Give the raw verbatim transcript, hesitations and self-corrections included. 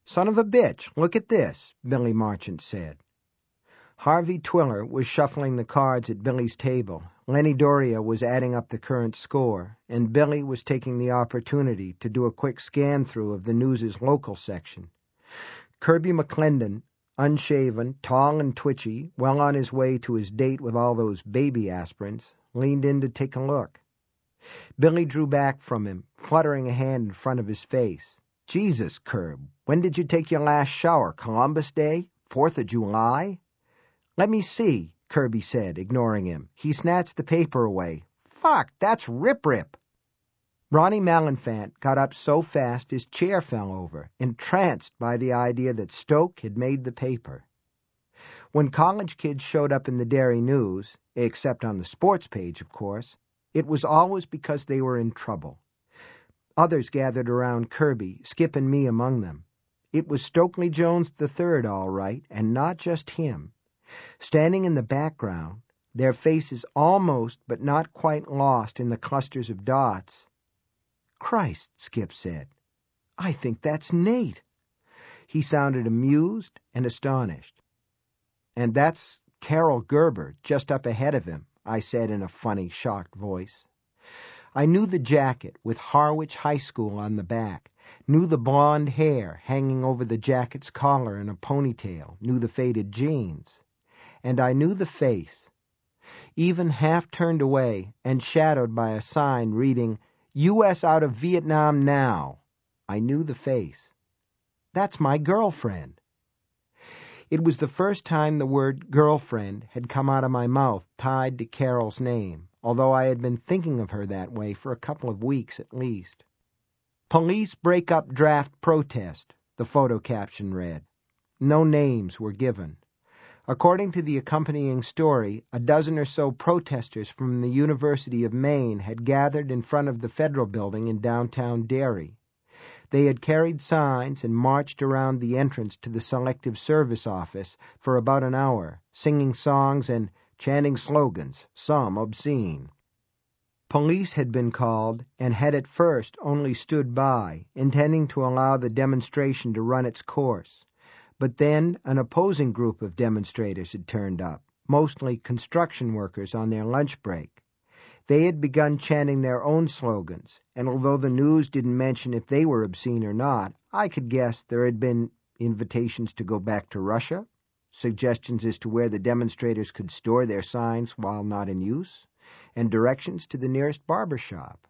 "Son of a bitch, look at this," Billy Marchant said. Harvey Twiller was shuffling the cards at Billy's table. Lenny Doria was adding up the current score, and Billy was taking the opportunity to do a quick scan-through of the news's local section. Kirby McClendon, unshaven, tall and twitchy, well on his way to his date with all those baby aspirins, leaned in to take a look. Billy drew back from him, fluttering a hand in front of his face. "Jesus, Curb, when did you take your last shower? Columbus Day? Fourth of July?" "Let me see," Kirby said, ignoring him. He snatched the paper away. "Fuck, that's rip-rip." Ronnie Malenfant got up so fast his chair fell over, entranced by the idea that Stoke had made the paper. When college kids showed up in the Derry News, except on the sports page, of course, it was always because they were in trouble. Others gathered around Kirby, Skip and me among them. It was Stokely Jones the Third, all right, and not just him. Standing in the background, their faces almost but not quite lost in the clusters of dots. "Christ," Skip said, "I think that's Nate." He sounded amused and astonished. "And that's Carol Gerber, just up ahead of him," I said in a funny, shocked voice. I knew the jacket with Harwich High School on the back, knew the blonde hair hanging over the jacket's collar in a ponytail, knew the faded jeans. And I knew the face. Even half turned away and shadowed by a sign reading, "U S out of Vietnam now." I knew the face. "That's my girlfriend." It was the first time the word girlfriend had come out of my mouth tied to Carol's name, although I had been thinking of her that way for a couple of weeks at least. "Police break-up draft protest," the photo caption read. No names were given. According to the accompanying story, a dozen or so protesters from the University of Maine had gathered in front of the Federal Building in downtown Derry. They had carried signs and marched around the entrance to the Selective Service office for about an hour, singing songs and chanting slogans, some obscene. Police had been called and had at first only stood by, intending to allow the demonstration to run its course. But then an opposing group of demonstrators had turned up, mostly construction workers on their lunch break. They had begun chanting their own slogans, and although the news didn't mention if they were obscene or not, I could guess there had been invitations to go back to Russia, suggestions as to where the demonstrators could store their signs while not in use, and directions to the nearest barber shop.